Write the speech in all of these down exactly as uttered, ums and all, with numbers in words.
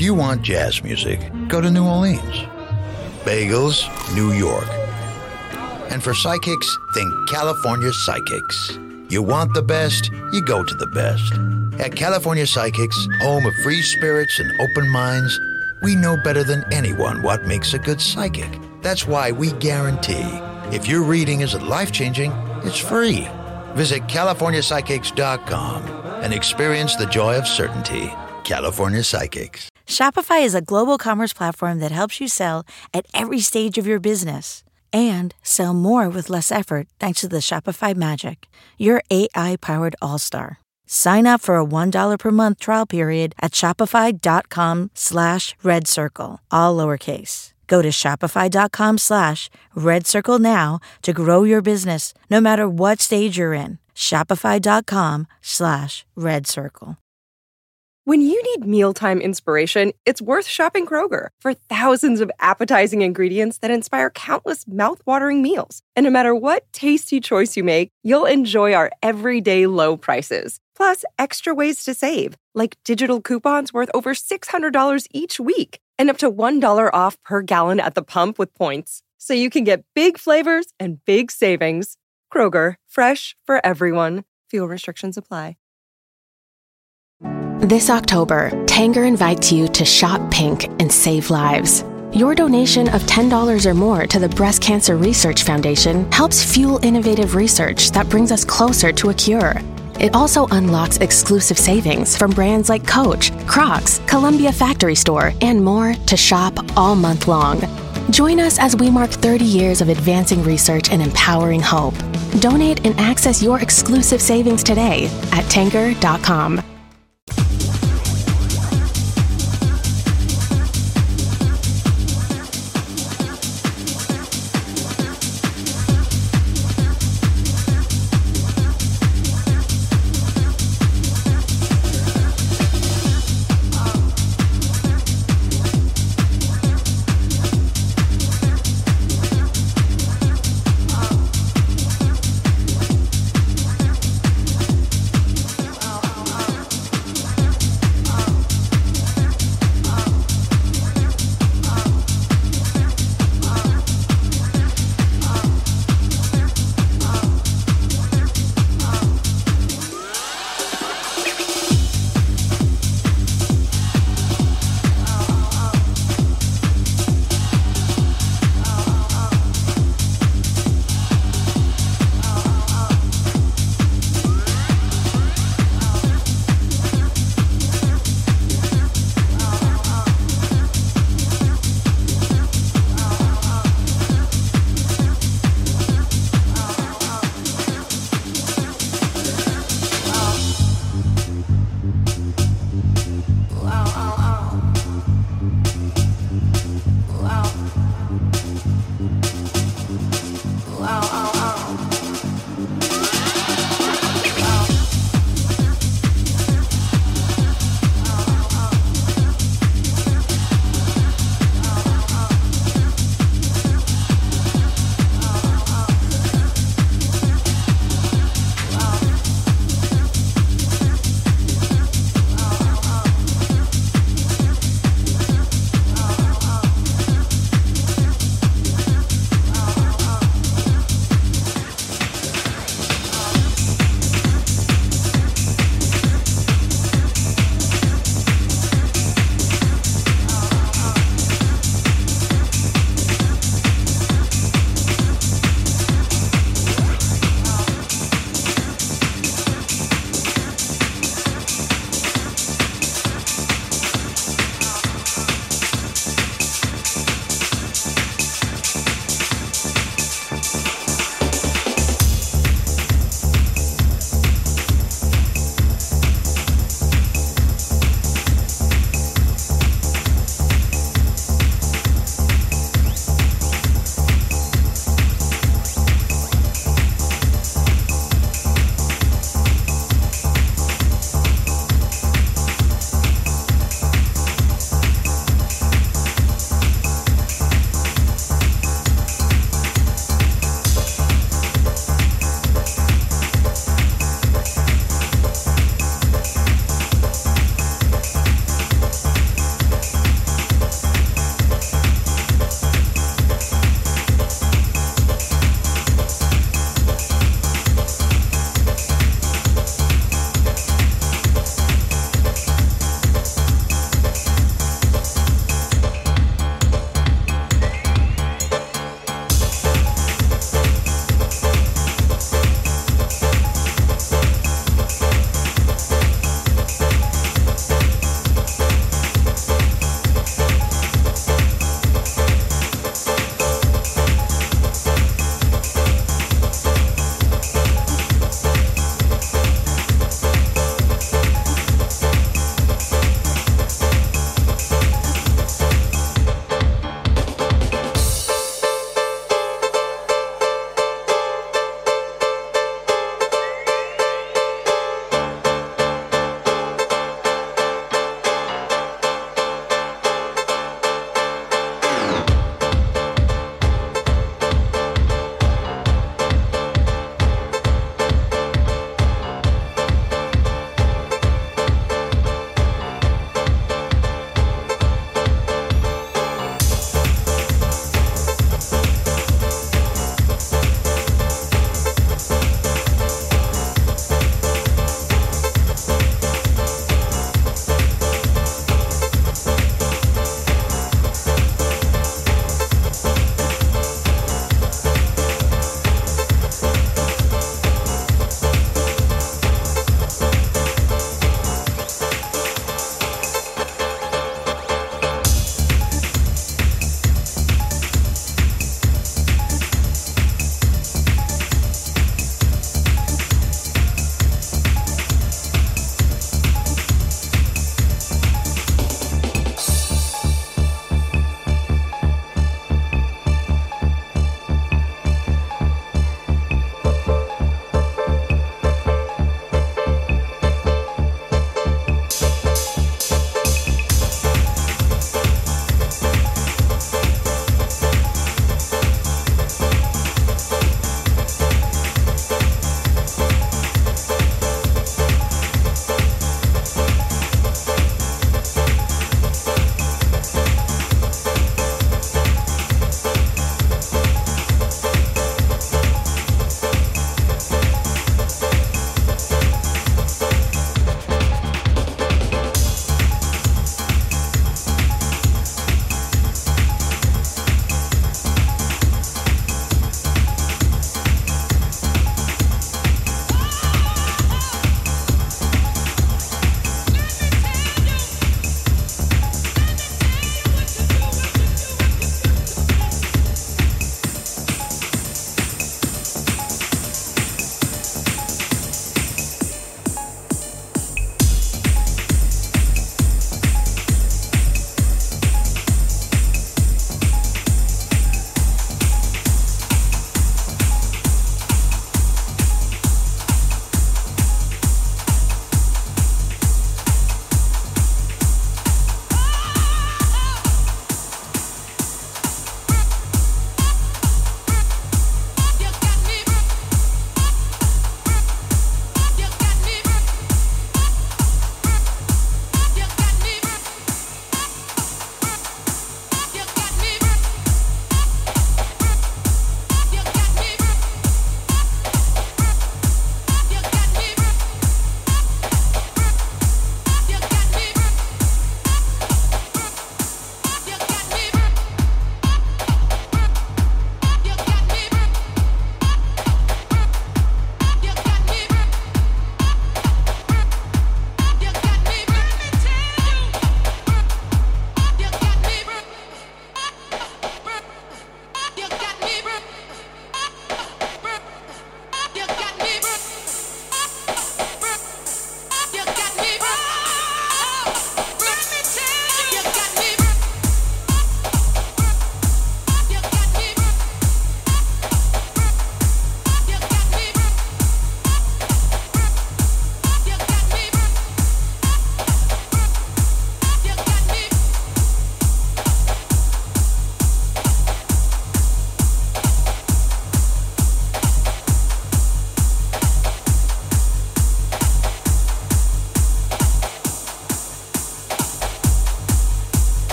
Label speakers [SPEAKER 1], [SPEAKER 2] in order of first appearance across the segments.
[SPEAKER 1] you want jazz music, go to New Orleans. Bagels, New York. And for psychics, think California Psychics. You want the best, you go to the best. At California Psychics, home of free spirits and open minds, we know better than anyone what makes a good psychic. That's why we guarantee if your reading isn't life-changing, it's free. Visit California Psychics dot com and experience the joy of certainty. California Psychics.
[SPEAKER 2] Shopify is a global commerce platform that helps you sell at every stage of your business and sell more with less effort thanks to the Shopify magic, your A I-powered all-star. Sign up for a one dollar per month trial period at shopify.com slash red circle, all lowercase. Go to shopify.com slash red circle now to grow your business no matter what stage you're in. Shopify.com slash red circle.
[SPEAKER 3] When you need mealtime inspiration, it's worth shopping Kroger for thousands of appetizing ingredients that inspire countless mouth-watering meals. And no matter what tasty choice you make, you'll enjoy our everyday low prices. Plus, extra ways to save, like digital coupons worth over six hundred dollars each week and up to one dollar off per gallon at the pump with points. So you can get big flavors and big savings. Kroger, fresh for everyone. Fuel restrictions apply.
[SPEAKER 4] This October, Tanger invites you to shop pink and save lives. Your donation of ten dollars or more to the Breast Cancer Research Foundation helps fuel innovative research that brings us closer to a cure. It also unlocks exclusive savings from brands like Coach, Crocs, Columbia Factory Store, and more to shop all month long. Join us as we mark thirty years of advancing research and empowering hope. Donate and access your exclusive savings today at tanger dot com.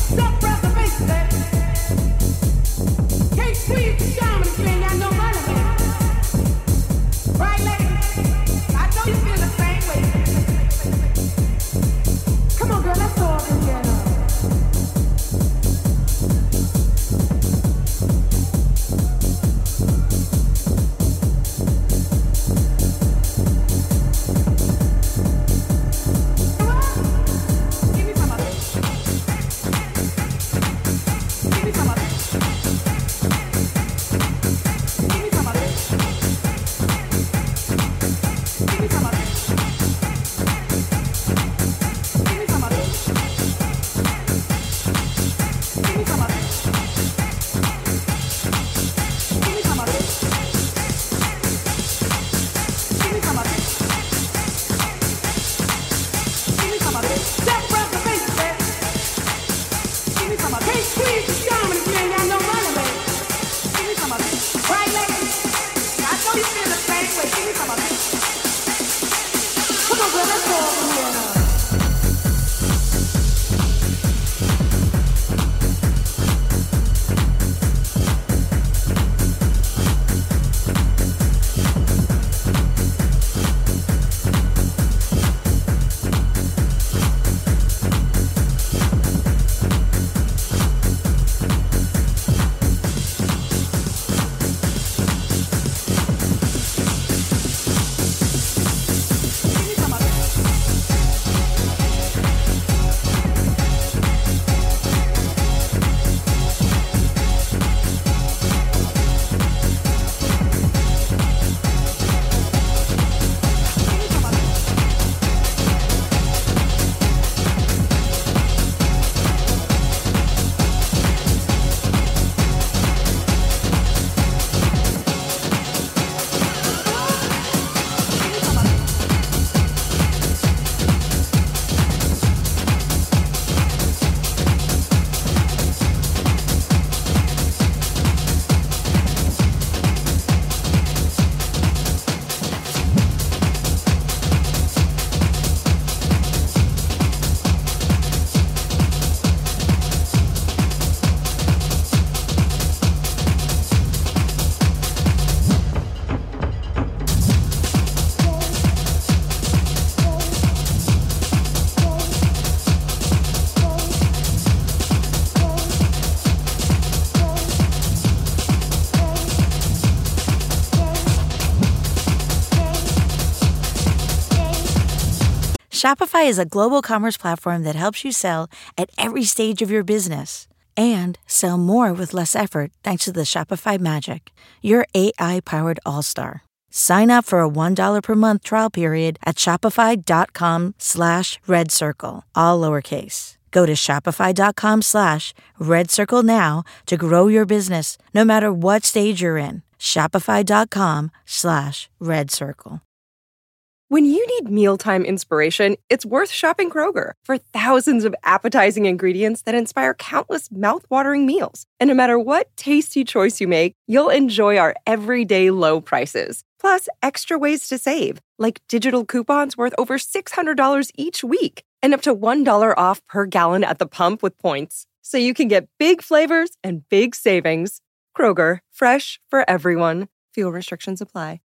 [SPEAKER 2] Shopify is a global commerce platform that helps you sell at every stage of your business and sell more with less effort thanks to the Shopify Magic, your A I-powered all-star. Sign up for a one dollar per month trial period at shopify.com slash red circle, all lowercase. Go to shopify.com slash red circle now to grow your business no matter what stage you're in. Shopify.com slash red circle.
[SPEAKER 3] When you need mealtime inspiration, it's worth shopping Kroger for thousands of appetizing ingredients that inspire countless mouth-watering meals. And no matter what tasty choice you make, you'll enjoy our everyday low prices. Plus, extra ways to save, like digital coupons worth over six hundred dollars each week and up to one dollar off per gallon at the pump with points. So you can get big flavors and big savings. Kroger, fresh for everyone. Fuel restrictions apply.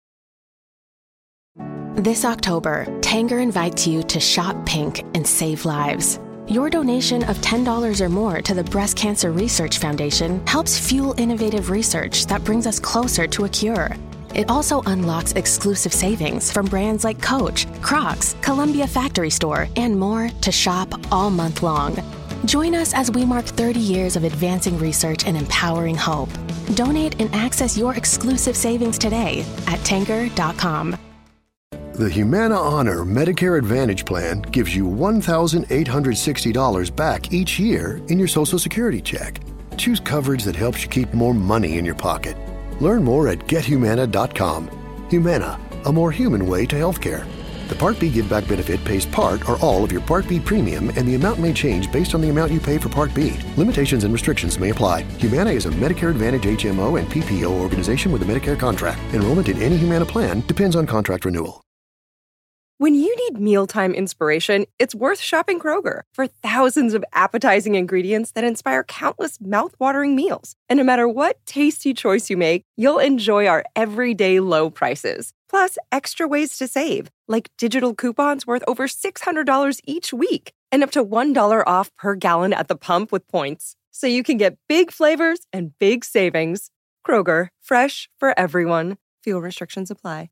[SPEAKER 4] This October, Tanger invites you to shop pink and save lives. Your donation of ten dollars or more to the Breast Cancer Research Foundation helps fuel innovative research that brings us closer to a cure. It also unlocks exclusive savings from brands like Coach, Crocs, Columbia Factory Store, and more to shop all month long. Join us as we mark thirty years of advancing research and empowering hope. Donate and access your exclusive savings today at tanger dot com.
[SPEAKER 5] The Humana Honor Medicare Advantage Plan gives you one thousand eight hundred sixty dollars back each year in your Social Security check. Choose coverage that helps you keep more money in your pocket. Learn more at get humana dot com. Humana, a more human way to healthcare. The Part B Give Back benefit pays part or all of your Part B premium, and the amount may change based on the amount you pay for Part B. Limitations and restrictions may apply. Humana is a Medicare Advantage H M O and P P O organization with a Medicare contract. Enrollment in any Humana plan depends on contract renewal.
[SPEAKER 3] When you need mealtime inspiration, it's worth shopping Kroger for thousands of appetizing ingredients that inspire countless mouth-watering meals. And no matter what tasty choice you make, you'll enjoy our everyday low prices. Plus, extra ways to save, like digital coupons worth over six hundred dollars each week and up to one dollar off per gallon at the pump with points. So you can get big flavors and big savings. Kroger, fresh for everyone. Fuel restrictions apply.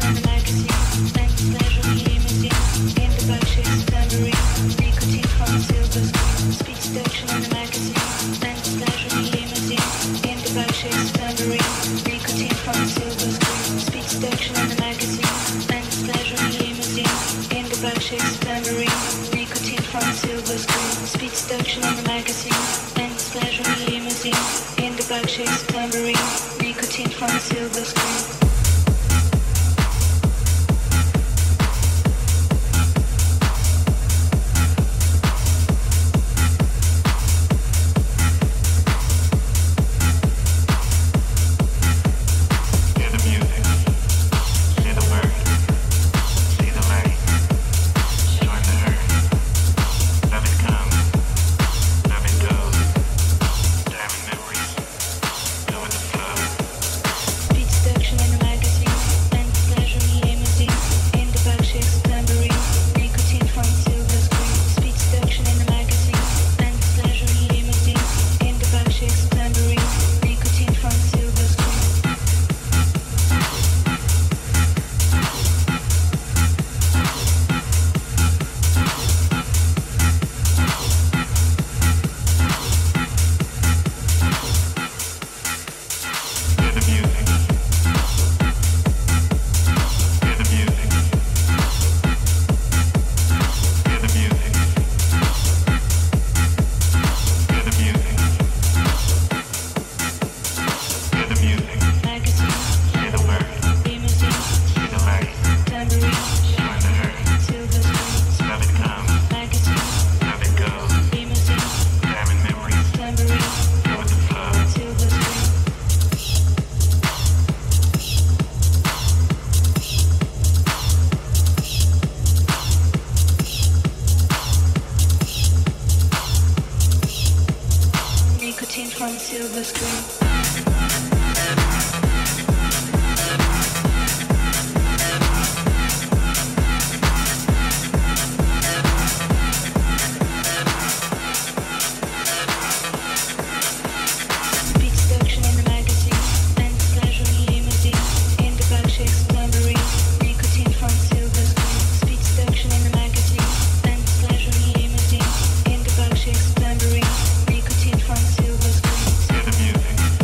[SPEAKER 6] Music.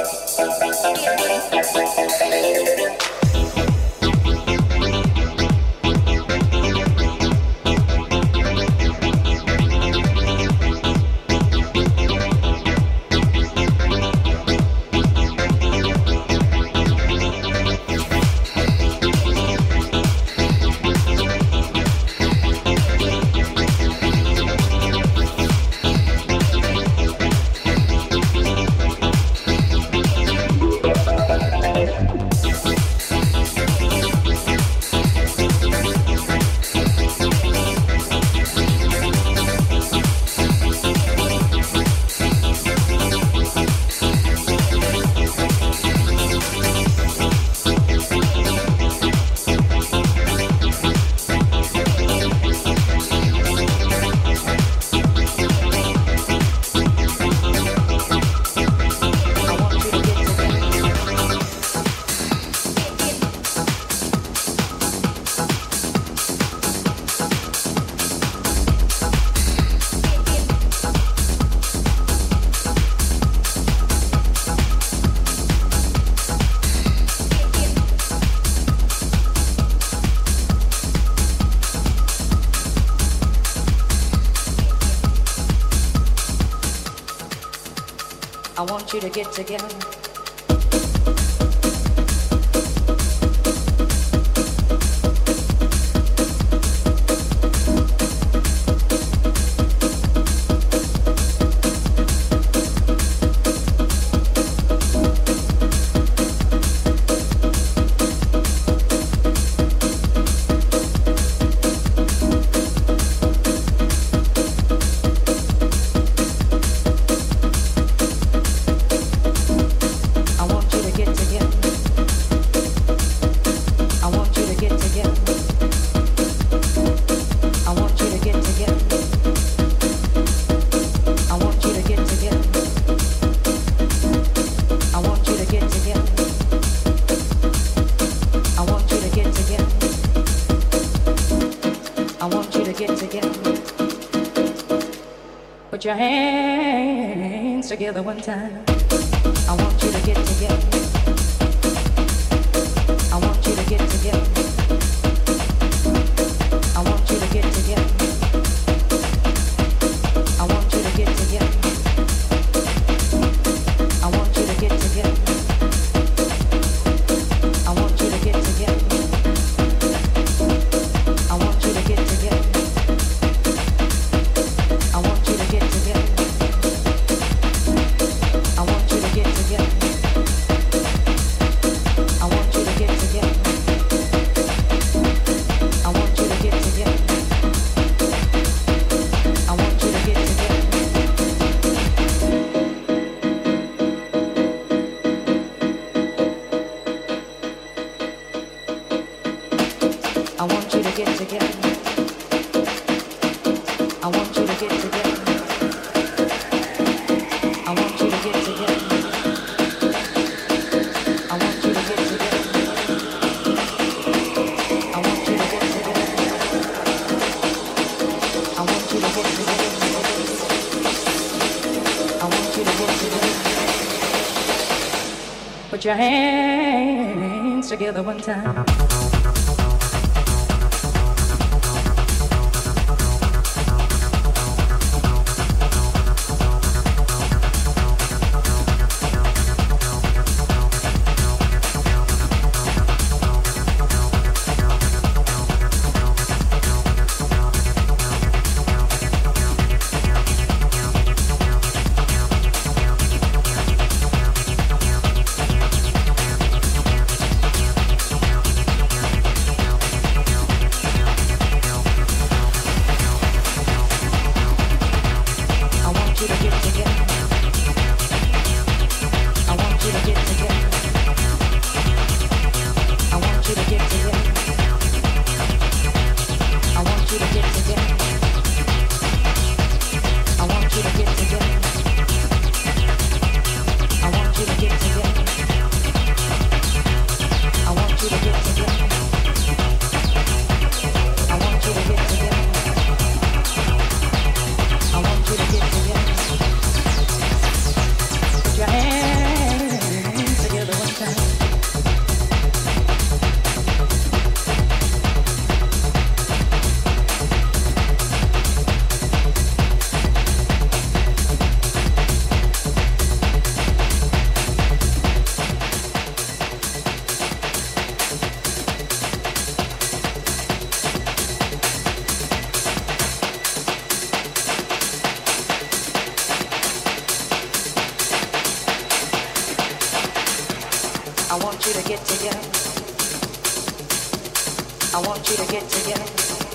[SPEAKER 6] I want you to get together. Put your hands together one time. I want you to get together. I want you to get together. I want you to get together. I want you to get together. I want you to get together. I want you to get together. I want you to get together. I want you to get together. I want you to get together. I want you to get together. I want you to get together. I want you to get together. I want you to get together. I want you to get together. I want you to get together. I want you to get together. I want you to get together. I want you to get together. I want you to get together. Put your hands together one time. I want you to get together. I want you to get together.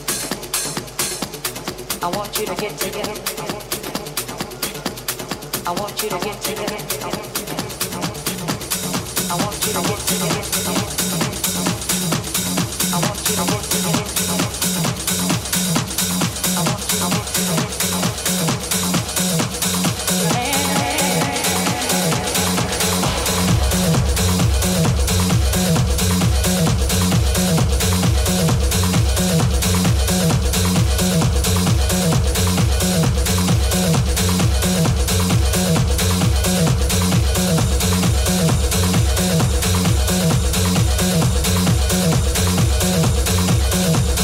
[SPEAKER 6] I want you to get together. I want you to get together. I want you to get together. I want you to get together. I want you to get together.
[SPEAKER 7] We'll be right back.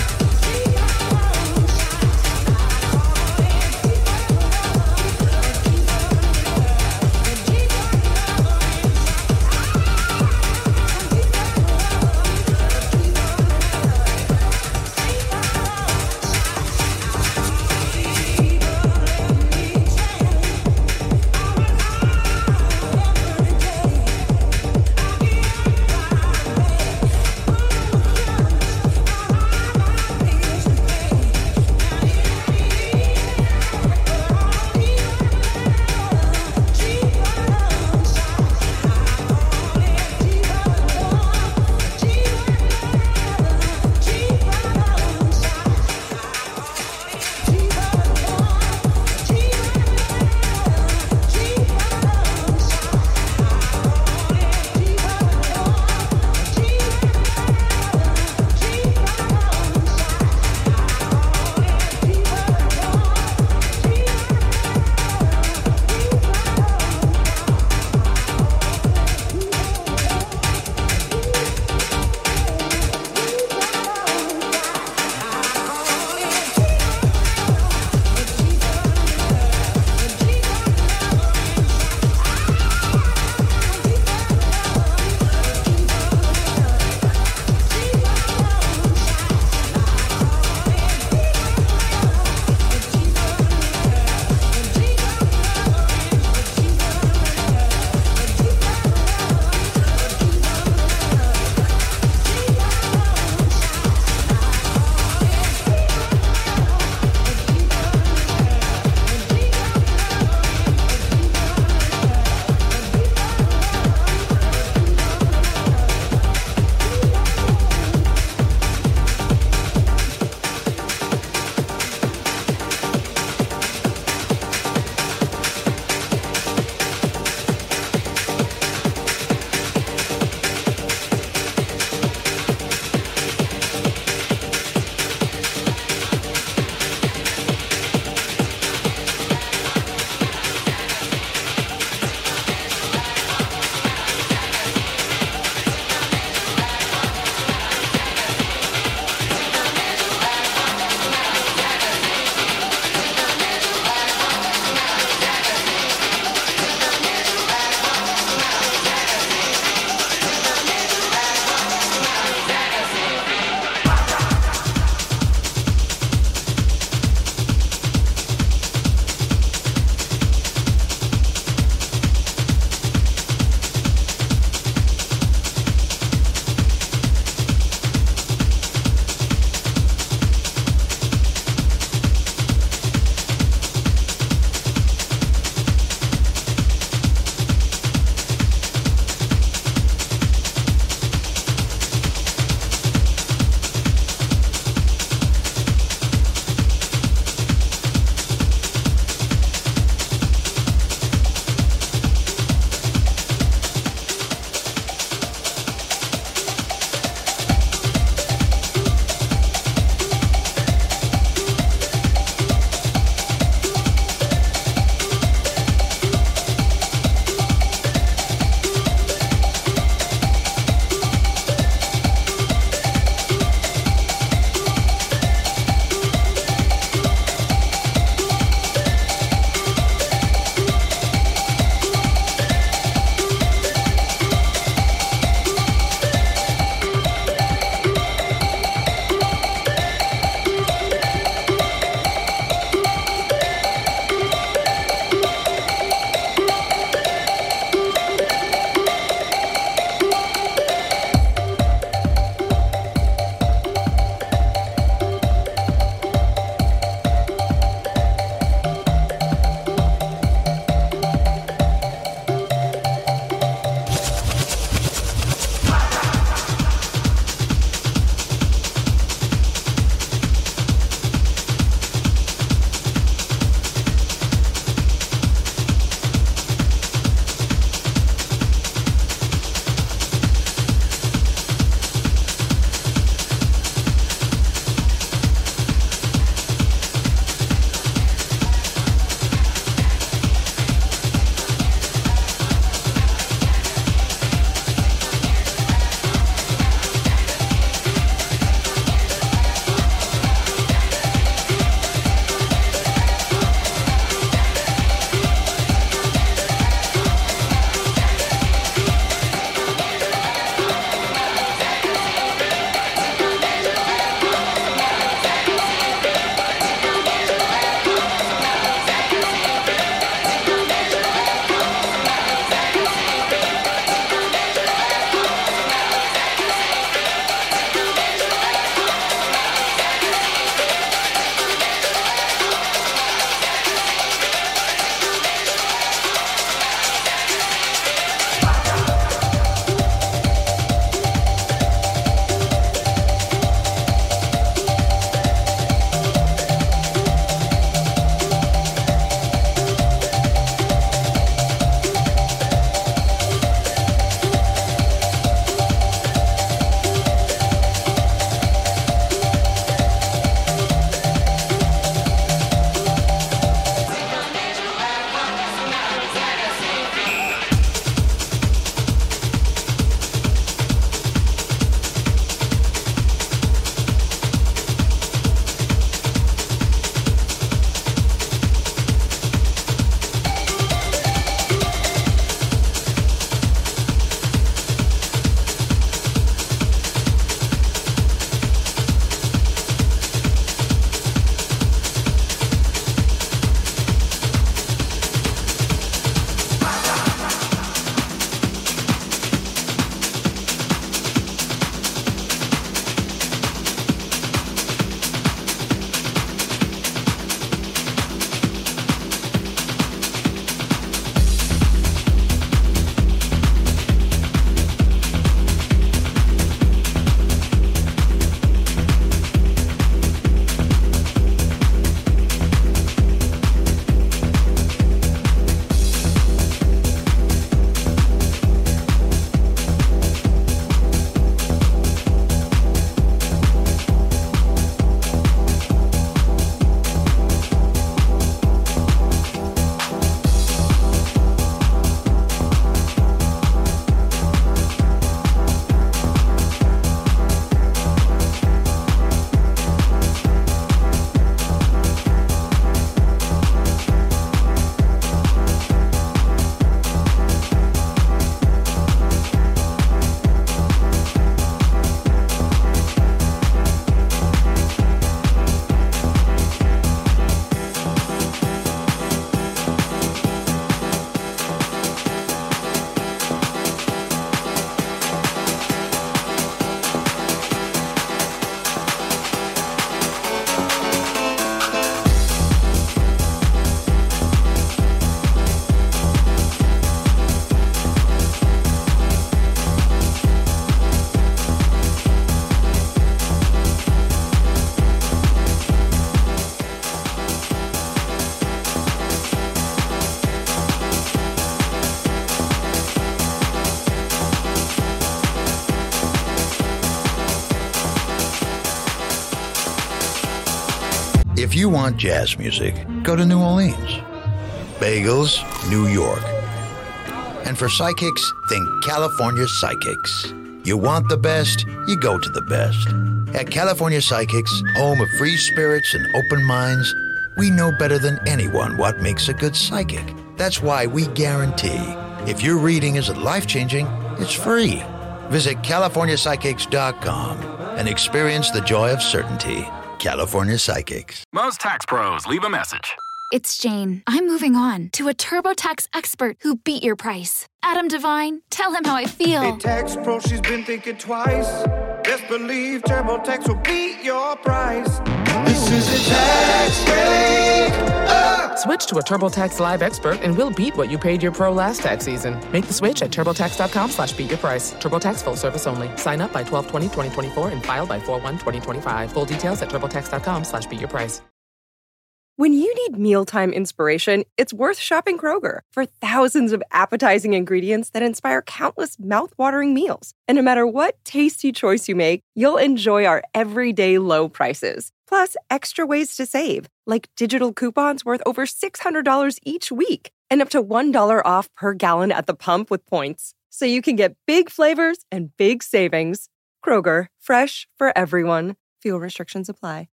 [SPEAKER 1] If you want jazz music, go to New Orleans. Bagels, New York. And for psychics, think California Psychics. You want the best, you go to the best. At California Psychics, home of free spirits and open minds, we know better than anyone what makes a good psychic. That's why we guarantee if your reading isn't life-changing, it's free. Visit California Psychics dot com and experience the joy of certainty. California Psychics.
[SPEAKER 7] Most tax pros leave a message.
[SPEAKER 8] It's Jane. I'm moving on to a TurboTax expert who beat your price. Adam Devine, tell him how I feel.
[SPEAKER 9] Hey, tax pro, she's been thinking twice. Best believe TurboTax will beat your price. This is a tax break. Uh.
[SPEAKER 10] Switch to a TurboTax Live expert and we'll beat what you paid your pro last tax season. Make the switch at TurboTax.com slash beat your price. TurboTax full service only. Sign up by twelve twenty twenty twenty-four and file by four one twenty twenty-five. Full details at TurboTax.com slash beat your price.
[SPEAKER 3] When you need mealtime inspiration, it's worth shopping Kroger for thousands of appetizing ingredients that inspire countless mouth-watering meals. And no matter what tasty choice you make, you'll enjoy our everyday low prices. Plus, extra ways to save, like digital coupons worth over six hundred dollars each week and up to one dollar off per gallon at the pump with points. So you can get big flavors and big savings. Kroger, fresh for everyone. Fuel restrictions apply.